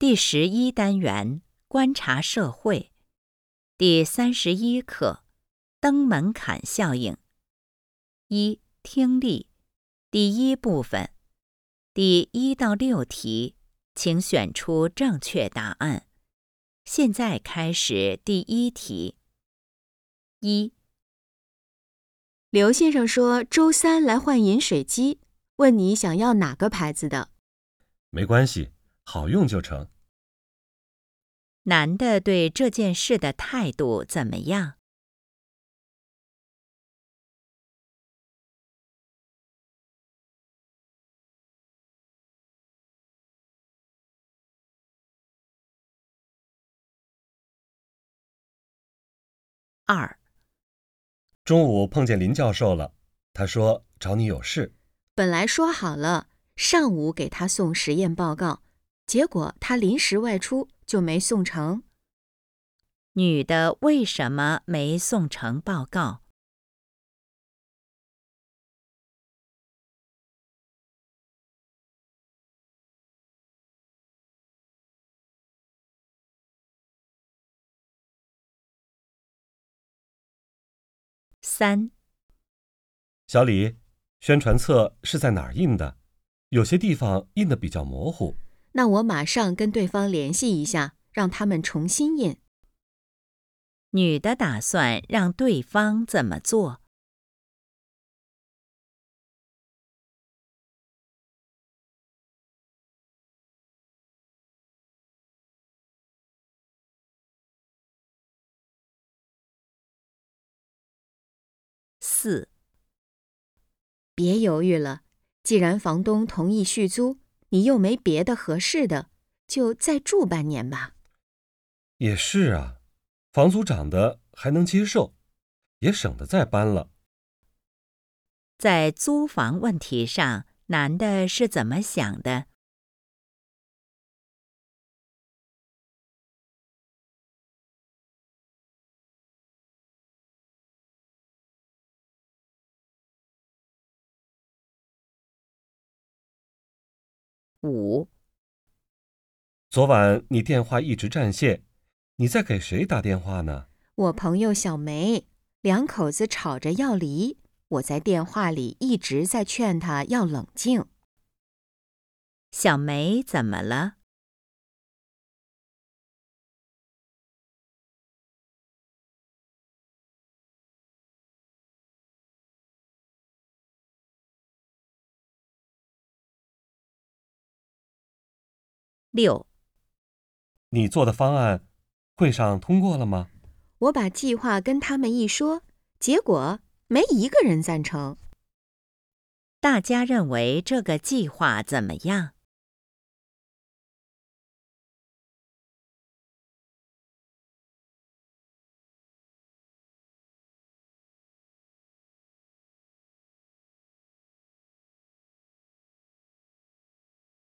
第11单元观察社会，第31课登门槛效应。一、听力，第一部分，第1到6题，请选出正确答案。现在开始第1题。1、 刘先生说周3来换饮水机，问你想要哪个牌子的。 没关系，好用就成。 男的对这件事的态度怎么样？2、 中午碰见林教授了，他说找你有事。 本来说好了，上午给他送实验报告，结果他临时外出就没送成。 女的为什么没送成报告？3、 小李，宣传册是在哪儿印的？有些地方印得比较模糊。 那我马上跟对方联系一下，让他们重新印。 女的打算让对方怎么做？4、 别犹豫了，既然房东同意续租，你又没别的合适的，就再住半年吧。 也是啊，房租涨得还能接受，也省得再搬了。 在租房问题上，男的是怎么想的？5、 昨晚你电话一直占线，你在给谁打电话呢？ 我朋友小梅，两口子吵着要离，我在电话里一直在劝她要冷静。 小梅怎么了？6、 你做的方案，会上通过了吗？ 我把计划跟他们一说，结果没一个人赞成。 大家认为这个计划怎么样？